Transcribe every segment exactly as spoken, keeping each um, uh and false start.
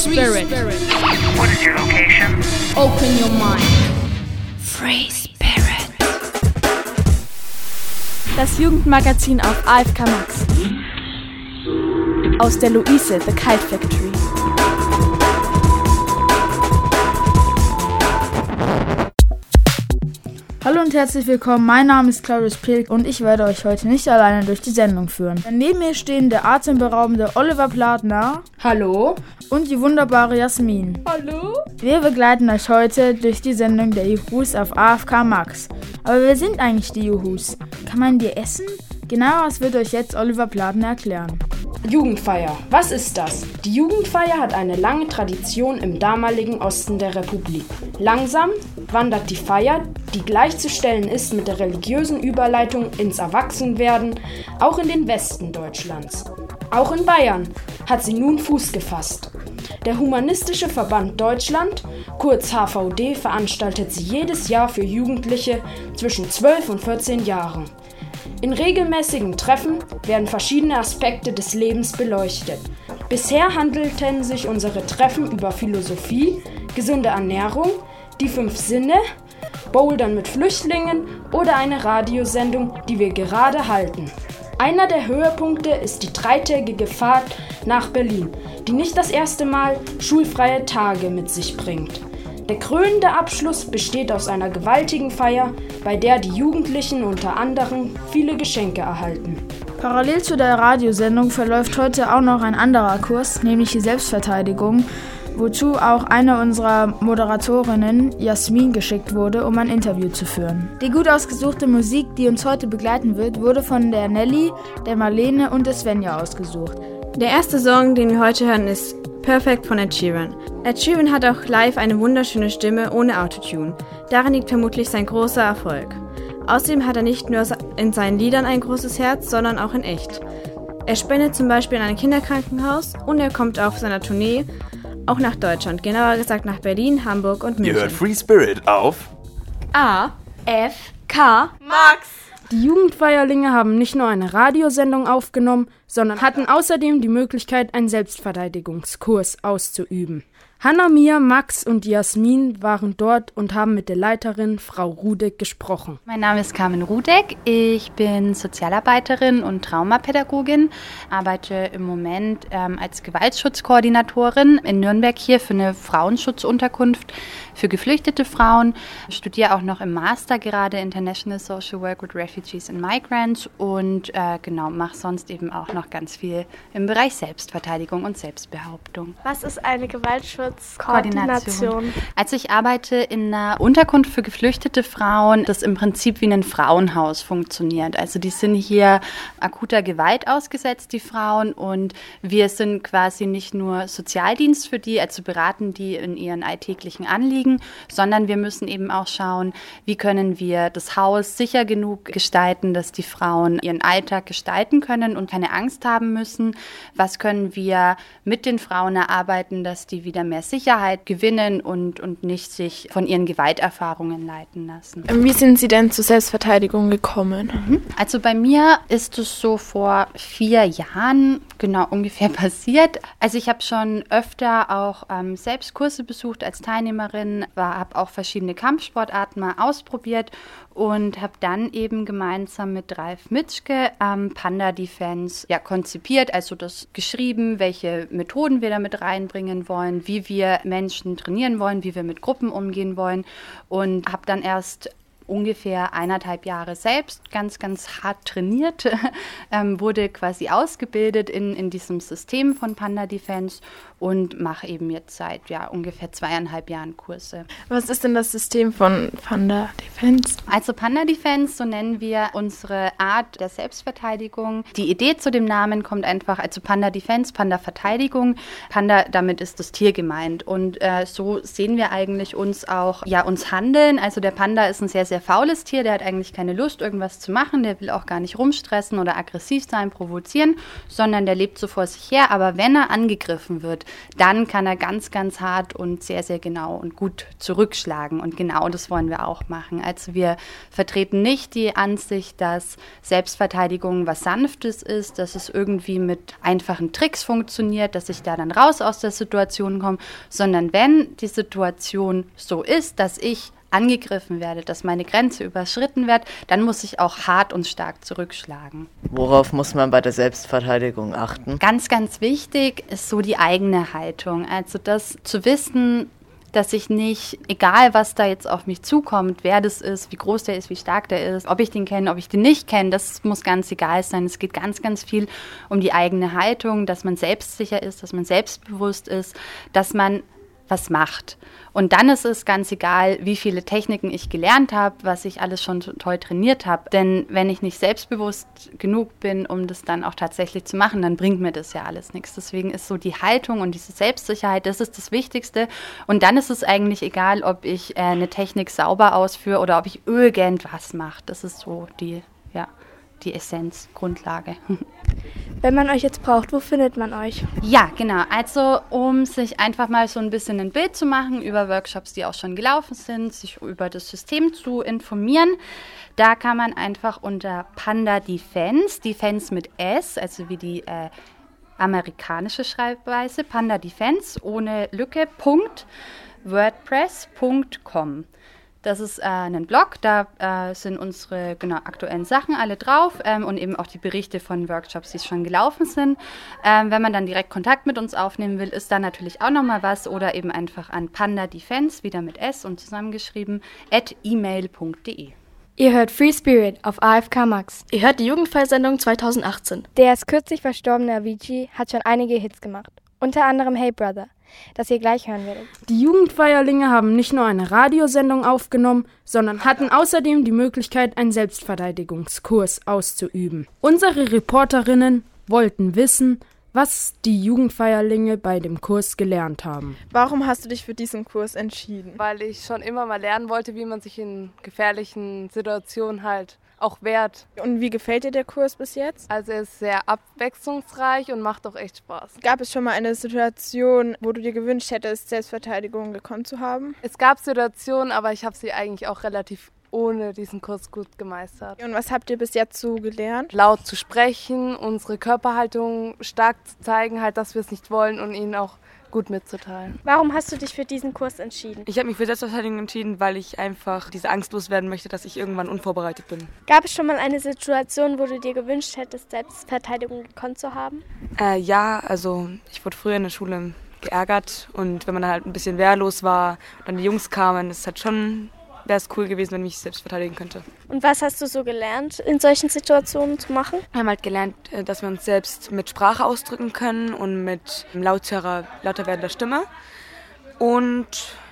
Spirit. What is your location? Open your mind. Free Spirit. Das Jugendmagazin auf A F K Max. Aus der Luise, The Kite Factory. Hallo und herzlich willkommen, mein Name ist Claudius Pilk und ich werde euch heute nicht alleine durch die Sendung führen. Neben mir stehen der atemberaubende Oliver Platner. Hallo. Und die wunderbare Jasmin. Hallo. Wir begleiten euch heute durch die Sendung der Juhus auf A F K Max. Aber wer sind eigentlich die Juhus? Kann man die essen? Genau das wird euch jetzt Oliver Platner erklären. Jugendfeier. Was ist das? Die Jugendfeier hat eine lange Tradition im damaligen Osten der Republik. Langsam wandert die Feier, die gleichzustellen ist mit der religiösen Überleitung ins Erwachsenwerden, auch in den Westen Deutschlands. Auch in Bayern hat sie nun Fuß gefasst. Der Humanistische Verband Deutschland, kurz H V D, veranstaltet sie jedes Jahr für Jugendliche zwischen zwölf und vierzehn Jahren. In regelmäßigen Treffen werden verschiedene Aspekte des Lebens beleuchtet. Bisher handelten sich unsere Treffen über Philosophie, gesunde Ernährung, die fünf Sinne, Bouldern mit Flüchtlingen oder eine Radiosendung, die wir gerade halten. Einer der Höhepunkte ist die dreitägige Fahrt nach Berlin, die nicht das erste Mal schulfreie Tage mit sich bringt. Der krönende Abschluss besteht aus einer gewaltigen Feier, bei der die Jugendlichen unter anderem viele Geschenke erhalten. Parallel zu der Radiosendung verläuft heute auch noch ein anderer Kurs, nämlich die Selbstverteidigung, wozu auch eine unserer Moderatorinnen, Jasmin, geschickt wurde, um ein Interview zu führen. Die gut ausgesuchte Musik, die uns heute begleiten wird, wurde von der Nelly, der Marlene und der Svenja ausgesucht. Der erste Song, den wir heute hören, ist Perfect von Ed Sheeran. Ed Sheeran hat auch live eine wunderschöne Stimme ohne Autotune. Darin liegt vermutlich sein großer Erfolg. Außerdem hat er nicht nur in seinen Liedern ein großes Herz, sondern auch in echt. Er spendet zum Beispiel in ein Kinderkrankenhaus und er kommt auf seiner Tournee auch nach Deutschland, genauer gesagt nach Berlin, Hamburg und München. Ihr hört Free Spirit auf A F K Max! Die Jugendfeierlinge haben nicht nur eine Radiosendung aufgenommen, sondern hatten außerdem die Möglichkeit, einen Selbstverteidigungskurs auszuüben. Hanna, Mia, Max und Jasmin waren dort und haben mit der Leiterin, Frau Rudek, gesprochen. Mein Name ist Carmen Rudek, ich bin Sozialarbeiterin und Traumapädagogin, arbeite im Moment ähm, als Gewaltschutzkoordinatorin in Nürnberg hier für eine Frauenschutzunterkunft für geflüchtete Frauen, studiere auch noch im Master gerade International Social Work with Refugees and Migrants und äh, genau, mache sonst eben auch noch ganz viel im Bereich Selbstverteidigung und Selbstbehauptung. Was ist eine Gewaltschutzkoordination? Also ich arbeite in einer Unterkunft für geflüchtete Frauen, das im Prinzip wie ein Frauenhaus funktioniert. Also die sind hier akuter Gewalt ausgesetzt, die Frauen, und wir sind quasi nicht nur Sozialdienst für die, also beraten die in ihren alltäglichen Anliegen, sondern wir müssen eben auch schauen, wie können wir das Haus sicher genug gestalten, dass die Frauen ihren Alltag gestalten können und keine Angst haben müssen. Was können wir mit den Frauen erarbeiten, dass die wieder mehr Sicherheit gewinnen und, und nicht sich von ihren Gewalterfahrungen leiten lassen. Wie sind Sie denn zur Selbstverteidigung gekommen? Mhm. Also bei mir ist es so vor vier Jahren genau ungefähr passiert. Also ich habe schon öfter auch ähm, selbst Kurse besucht als Teilnehmerin, habe auch verschiedene Kampfsportarten mal ausprobiert und habe dann eben gemeinsam mit Ralf Mitschke ähm, Panda Defense ja, konzipiert, also das geschrieben, welche Methoden wir damit reinbringen wollen, wie wir Menschen trainieren wollen, wie wir mit Gruppen umgehen wollen, und habe dann erst ungefähr eineinhalb Jahre selbst ganz, ganz hart trainiert, ähm, wurde quasi ausgebildet in, in diesem System von Panda Defense und mache eben jetzt seit ja, ungefähr zweieinhalb Jahren Kurse. Was ist denn das System von Panda Defense? Also Panda Defense, so nennen wir unsere Art der Selbstverteidigung. Die Idee zu dem Namen kommt einfach, also Panda Defense, Panda Verteidigung. Panda, damit ist das Tier gemeint, und äh, so sehen wir eigentlich uns auch, ja, uns handeln. Also der Panda ist ein sehr, sehr faules Tier, der hat eigentlich keine Lust, irgendwas zu machen, der will auch gar nicht rumstressen oder aggressiv sein, provozieren, sondern der lebt so vor sich her. Aber wenn er angegriffen wird, dann kann er ganz, ganz hart und sehr, sehr genau und gut zurückschlagen. Und genau das wollen wir auch machen. Also wir vertreten nicht die Ansicht, dass Selbstverteidigung was Sanftes ist, dass es irgendwie mit einfachen Tricks funktioniert, dass ich da dann raus aus der Situation komme, sondern wenn die Situation so ist, dass ich angegriffen werde, dass meine Grenze überschritten wird, dann muss ich auch hart und stark zurückschlagen. Worauf muss man bei der Selbstverteidigung achten? Ganz, ganz wichtig ist so die eigene Haltung. Also das zu wissen, dass ich nicht, egal was da jetzt auf mich zukommt, wer das ist, wie groß der ist, wie stark der ist, ob ich den kenne, ob ich den nicht kenne, das muss ganz egal sein. Es geht ganz, ganz viel um die eigene Haltung, dass man selbstsicher ist, dass man selbstbewusst ist, dass man was macht. Und dann ist es ganz egal, wie viele Techniken ich gelernt habe, was ich alles schon toll trainiert habe. Denn wenn ich nicht selbstbewusst genug bin, um das dann auch tatsächlich zu machen, dann bringt mir das ja alles nichts. Deswegen ist so die Haltung und diese Selbstsicherheit, das ist das Wichtigste. Und dann ist es eigentlich egal, ob ich äh, eine Technik sauber ausführe oder ob ich irgendwas mache. Das ist so die, ja, die Essenz, Grundlage. Wenn man euch jetzt braucht, wo findet man euch? Ja, genau. Also um sich einfach mal so ein bisschen ein Bild zu machen über Workshops, die auch schon gelaufen sind, sich über das System zu informieren, da kann man einfach unter Panda Defense, Defense mit S, also wie die äh, amerikanische Schreibweise, Panda Defense ohne Lücke, Punkt, wordpress punkt com. Das ist äh, ein Blog, da äh, sind unsere genau, aktuellen Sachen alle drauf ähm, und eben auch die Berichte von Workshops, die schon gelaufen sind. Ähm, wenn man dann direkt Kontakt mit uns aufnehmen will, ist da natürlich auch nochmal was oder eben einfach an Panda Defense, wieder mit S und zusammengeschrieben, at email punkt de. Ihr hört Free Spirit auf A F K Max. Ihr hört die Jugendfeiersendung zweitausendachtzehn. Der erst kürzlich verstorbene Avicii hat schon einige Hits gemacht, unter anderem Hey Brother, das ihr gleich hören werdet. Die Jugendfeierlinge haben nicht nur eine Radiosendung aufgenommen, sondern hatten außerdem die Möglichkeit, einen Selbstverteidigungskurs auszuüben. Unsere Reporterinnen wollten wissen, was die Jugendfeierlinge bei dem Kurs gelernt haben. Warum hast du dich für diesen Kurs entschieden? Weil ich schon immer mal lernen wollte, wie man sich in gefährlichen Situationen halt auch wehrt. Und wie gefällt dir der Kurs bis jetzt? Also er ist sehr abwechslungsreich und macht auch echt Spaß. Gab es schon mal eine Situation, wo du dir gewünscht hättest, Selbstverteidigung gekonnt zu haben? Es gab Situationen, aber ich habe sie eigentlich auch relativ ohne diesen Kurs gut gemeistert. Und was habt ihr bis jetzt so gelernt? Laut zu sprechen, unsere Körperhaltung stark zu zeigen, halt, dass wir es nicht wollen und ihnen auch gut mitzuteilen. Warum hast du dich für diesen Kurs entschieden? Ich habe mich für Selbstverteidigung entschieden, weil ich einfach diese Angst loswerden möchte, dass ich irgendwann unvorbereitet bin. Gab es schon mal eine Situation, wo du dir gewünscht hättest, Selbstverteidigung gekonnt zu haben? Äh, ja, also ich wurde früher in der Schule geärgert und wenn man halt ein bisschen wehrlos war und dann die Jungs kamen, ist halt schon... wäre es cool gewesen, wenn ich mich selbst verteidigen könnte. Und was hast du so gelernt, in solchen Situationen zu machen? Wir haben halt gelernt, dass wir uns selbst mit Sprache ausdrücken können und mit lauterer, lauter werdender Stimme. Und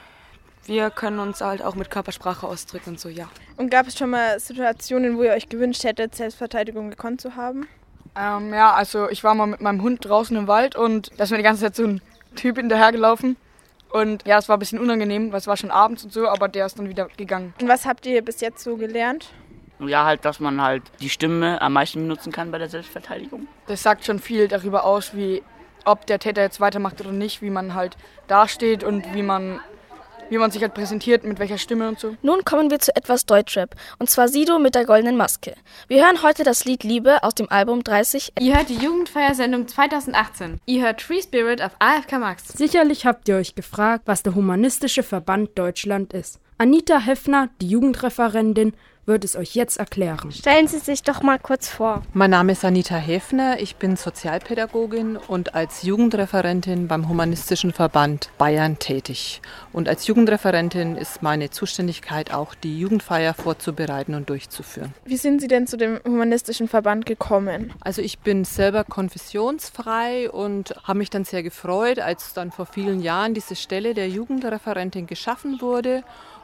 wir können uns halt auch mit Körpersprache ausdrücken und so, ja. Und gab es schon mal Situationen, wo ihr euch gewünscht hättet, Selbstverteidigung gekonnt zu haben? Ähm, ja, also ich war mal mit meinem Hund draußen im Wald und da ist mir die ganze Zeit so ein Typ hinterhergelaufen. Und ja, es war ein bisschen unangenehm, weil es war schon abends und so, aber der ist dann wieder gegangen. Und was habt ihr bis jetzt so gelernt? Ja, halt, dass man halt die Stimme am meisten benutzen kann bei der Selbstverteidigung. Das sagt schon viel darüber aus, wie ob der Täter jetzt weitermacht oder nicht, wie man halt dasteht und wie man, wie man sich halt präsentiert, mit welcher Stimme und so. Nun kommen wir zu etwas Deutschrap, und zwar Sido mit der goldenen Maske. Wir hören heute das Lied Liebe aus dem Album dreißig. Ihr hört die Jugendfeiersendung zweitausendachtzehn. Ihr hört Free Spirit auf A F K Max. Sicherlich habt ihr euch gefragt, was der Humanistische Verband Deutschland ist. Anita Heffner, die Jugendreferentin, wird es euch jetzt erklären. Stellen Sie sich doch mal kurz vor. Mein Name ist Anita Heffner, ich bin Sozialpädagogin und als Jugendreferentin beim Humanistischen Verband Bayern tätig. Und als Jugendreferentin ist meine Zuständigkeit auch, die Jugendfeier vorzubereiten und durchzuführen. Wie sind Sie denn zu dem Humanistischen Verband gekommen? Also ich bin selber konfessionsfrei und habe mich dann sehr gefreut, als dann vor vielen Jahren diese Stelle der Jugendreferentin geschaffen wurde.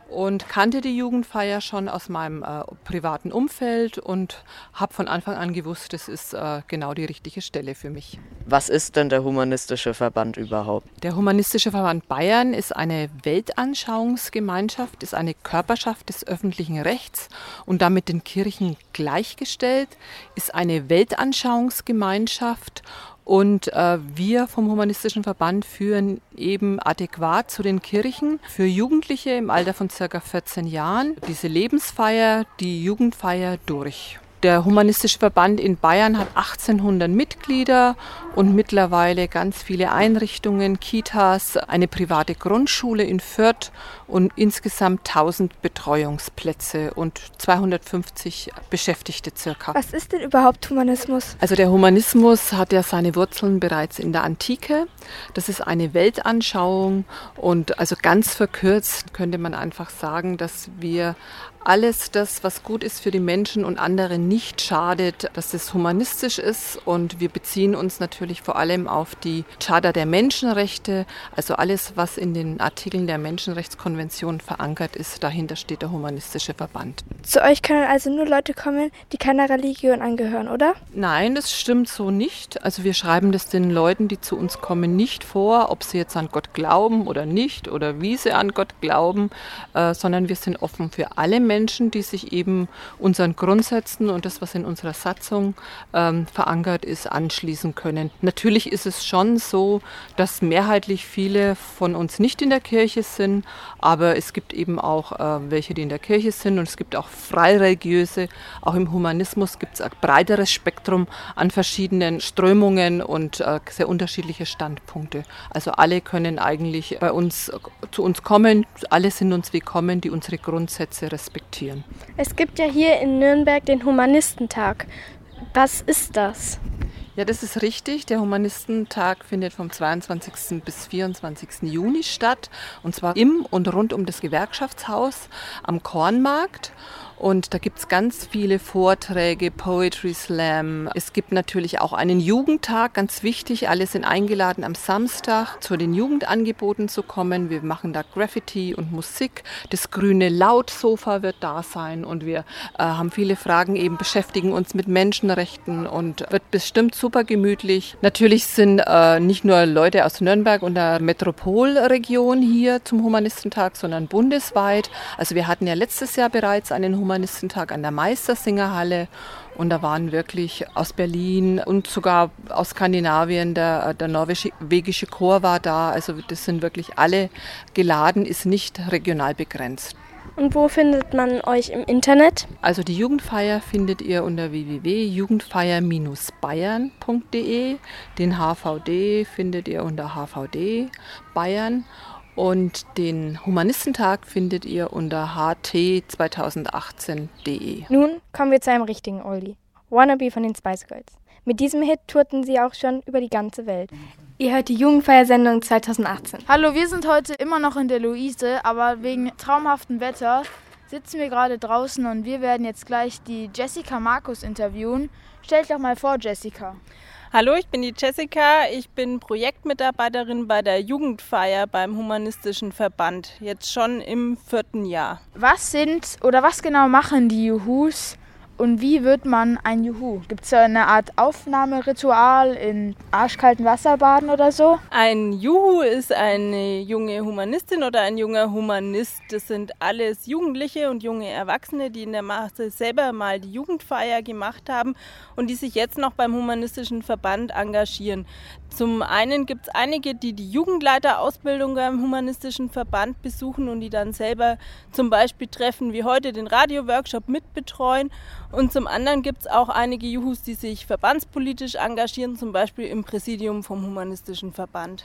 und kannte die Jugendfeier schon aus meinem äh, privaten Umfeld und habe von Anfang an gewusst, das ist äh, genau die richtige Stelle für mich. Was ist denn der Humanistische Verband überhaupt? Der Humanistische Verband Bayern ist eine Weltanschauungsgemeinschaft, ist eine Körperschaft des öffentlichen Rechts und damit den Kirchen gleichgestellt, ist eine Weltanschauungsgemeinschaft. Und äh, wir vom Humanistischen Verband führen eben adäquat zu den Kirchen für Jugendliche im Alter von circa vierzehn Jahren diese Lebensfeier, die Jugendfeier durch. Der Humanistische Verband in Bayern hat achtzehnhundert Mitglieder und mittlerweile ganz viele Einrichtungen, Kitas, eine private Grundschule in Fürth und insgesamt tausend Betreuungsplätze und zweihundertfünfzig Beschäftigte circa. Was ist denn überhaupt Humanismus? Also der Humanismus hat ja seine Wurzeln bereits in der Antike. Das ist eine Weltanschauung und also ganz verkürzt könnte man einfach sagen, dass wir alles das, was gut ist für die Menschen und andere nicht schadet, dass es humanistisch ist. Und wir beziehen uns natürlich vor allem auf die Charta der Menschenrechte, also alles, was in den Artikeln der Menschenrechtskonvention verankert ist. Dahinter steht der Humanistische Verband. Zu euch können also nur Leute kommen, die keiner Religion angehören, oder? Nein, das stimmt so nicht. Also wir schreiben das den Leuten, die zu uns kommen, nicht vor, ob sie jetzt an Gott glauben oder nicht oder wie sie an Gott glauben, äh, sondern wir sind offen für alle Menschen. Menschen, die sich eben unseren Grundsätzen und das, was in unserer Satzung ähm, verankert ist, anschließen können. Natürlich ist es schon so, dass mehrheitlich viele von uns nicht in der Kirche sind, aber es gibt eben auch äh, welche, die in der Kirche sind und es gibt auch Freireligiöse. Auch im Humanismus gibt es ein breiteres Spektrum an verschiedenen Strömungen und äh, sehr unterschiedliche Standpunkte. Also alle können eigentlich bei uns zu uns kommen, alle sind uns willkommen, die unsere Grundsätze respektieren. Es gibt ja hier in Nürnberg den Humanistentag. Was ist das? Ja, das ist richtig. Der Humanistentag findet vom zweiundzwanzigsten bis vierundzwanzigsten Juni statt. Und zwar im und rund um das Gewerkschaftshaus am Kornmarkt. Und da gibt es ganz viele Vorträge, Poetry Slam. Es gibt natürlich auch einen Jugendtag, ganz wichtig. Alle sind eingeladen, am Samstag zu den Jugendangeboten zu kommen. Wir machen da Graffiti und Musik. Das grüne Lautsofa wird da sein. Und wir äh, haben viele Fragen, eben beschäftigen uns mit Menschenrechten und wird bestimmt super gemütlich. Natürlich sind äh, nicht nur Leute aus Nürnberg und der Metropolregion hier zum Humanistentag, sondern bundesweit. Also wir hatten ja letztes Jahr bereits einen Humanistentag an der Meistersingerhalle und da waren wirklich aus Berlin und sogar aus Skandinavien, der, der norwegische Chor war da, also das sind wirklich alle geladen, ist nicht regional begrenzt. Und wo findet man euch im Internet? Also die Jugendfeier findet ihr unter w w w punkt jugendfeier Bindestrich bayern punkt d e, den H V D findet ihr unter H V D Bayern. Und den Humanistentag findet ihr unter h t zweitausendachtzehn punkt d e. Nun kommen wir zu einem richtigen Oldie. Wannabe von den Spice Girls. Mit diesem Hit tourten sie auch schon über die ganze Welt. Ihr hört die Jugendfeiersendung zweitausendachtzehn. Hallo, wir sind heute immer noch in der Luise, aber wegen traumhaftem Wetter sitzen wir gerade draußen und wir werden jetzt gleich die Jessica Markus interviewen. Stell dich doch mal vor, Jessica. Hallo, ich bin die Jessica. Ich bin Projektmitarbeiterin bei der Jugendfeier beim Humanistischen Verband. Jetzt schon im vierten Jahr. Was sind oder was genau machen die Juhus und wie wird man ein Juhu? Gibt es da eine Art Aufnahmeritual in arschkaltem Wasser baden oder so? Ein Juhu ist eine junge Humanistin oder ein junger Humanist. Das sind alles Jugendliche und junge Erwachsene, die in der Masse selber mal die Jugendfeier gemacht haben und die sich jetzt noch beim Humanistischen Verband engagieren. Zum einen gibt es einige, die die Jugendleiterausbildung beim Humanistischen Verband besuchen und die dann selber zum Beispiel Treffen wie heute den Radio-Workshop mitbetreuen. Und zum anderen gibt es auch einige Juhus, die sich verbandspolitisch engagieren, zum Beispiel im Präsidium vom Humanistischen Verband.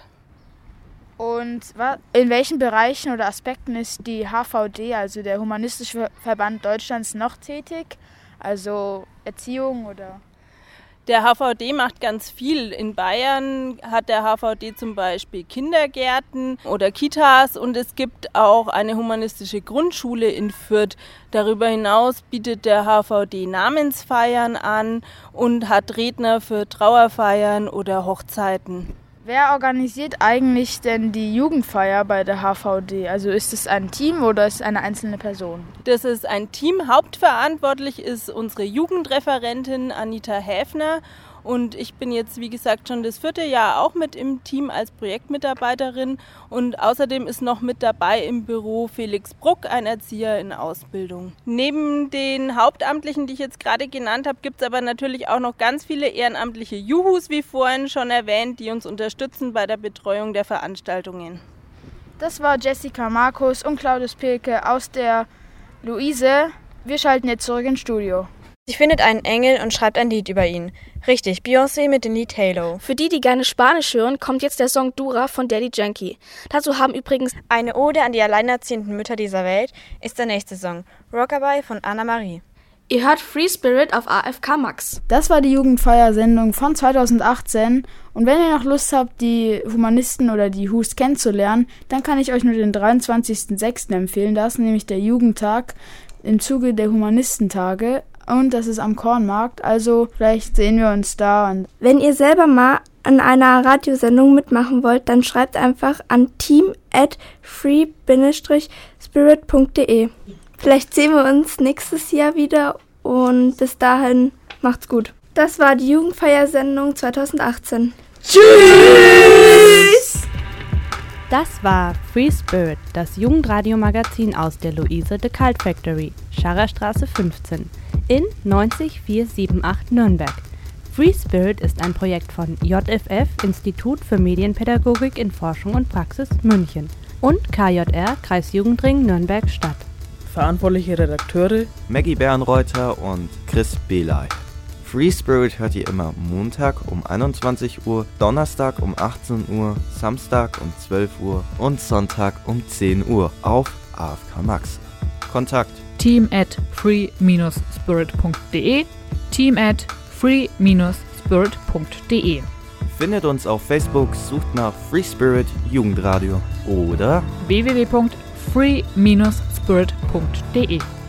Und in welchen Bereichen oder Aspekten ist die H V D, also der Humanistische Verband Deutschlands, noch tätig? Also Erziehung oder... Der H V D macht ganz viel. In Bayern hat der H V D zum Beispiel Kindergärten oder Kitas und es gibt auch eine humanistische Grundschule in Fürth. Darüber hinaus bietet der H V D Namensfeiern an und hat Redner für Trauerfeiern oder Hochzeiten. Wer organisiert eigentlich denn die Jugendfeier bei der H V D? Also ist es ein Team oder ist es eine einzelne Person? Das ist ein Team. Hauptverantwortlich ist unsere Jugendreferentin Anita Häfner. Und ich bin jetzt, wie gesagt, schon das vierte Jahr auch mit im Team als Projektmitarbeiterin. Und außerdem ist noch mit dabei im Büro Felix Bruck, ein Erzieher in Ausbildung. Neben den Hauptamtlichen, die ich jetzt gerade genannt habe, gibt es aber natürlich auch noch ganz viele ehrenamtliche Juhus, wie vorhin schon erwähnt, die uns unterstützen bei der Betreuung der Veranstaltungen. Das war Jessica Markus und Claudius Pilke aus der Luise. Wir schalten jetzt zurück ins Studio. Sie findet einen Engel und schreibt ein Lied über ihn. Richtig, Beyoncé mit dem Lied Halo. Für die, die gerne Spanisch hören, kommt jetzt der Song Dura von Daddy Yankee. Dazu haben übrigens Eine Ode an die alleinerziehenden Mütter dieser Welt ist der nächste Song. Rockabye von Anna Marie. Ihr hört Free Spirit auf A F K Max. Das war die Jugendfeier-Sendung von zweitausendachtzehn. Und wenn ihr noch Lust habt, die Humanisten oder die Hus kennenzulernen, dann kann ich euch nur den dreiundzwanzigsten sechsten empfehlen. Das ist nämlich der Jugendtag im Zuge der Humanistentage. Und das ist am Kornmarkt, also vielleicht sehen wir uns da. Und wenn ihr selber mal an einer Radiosendung mitmachen wollt, dann schreibt einfach an team at free spirit punkt de. Vielleicht sehen wir uns nächstes Jahr wieder und bis dahin macht's gut. Das war die Jugendfeier-Sendung zweitausendachtzehn. Tschüss! Das war Free Spirit, das Jugendradiomagazin aus der Luise de Cult Factory, Scharrerstraße fünfzehn. In neunzig vier sieben acht Nürnberg. Free Spirit ist ein Projekt von J F F, Institut für Medienpädagogik in Forschung und Praxis München und K J R, Kreisjugendring Nürnberg-Stadt. Verantwortliche Redakteure Maggie Bernreuther und Chris Belay. Free Spirit hört ihr immer Montag um einundzwanzig Uhr, Donnerstag um achtzehn Uhr, Samstag um zwölf Uhr und Sonntag um zehn Uhr auf A F K Max. Kontakt team at free spirit punkt de, team at free spirit punkt de. Findet uns auf Facebook, sucht nach Free Spirit Jugendradio oder w w w punkt free spirit punkt de.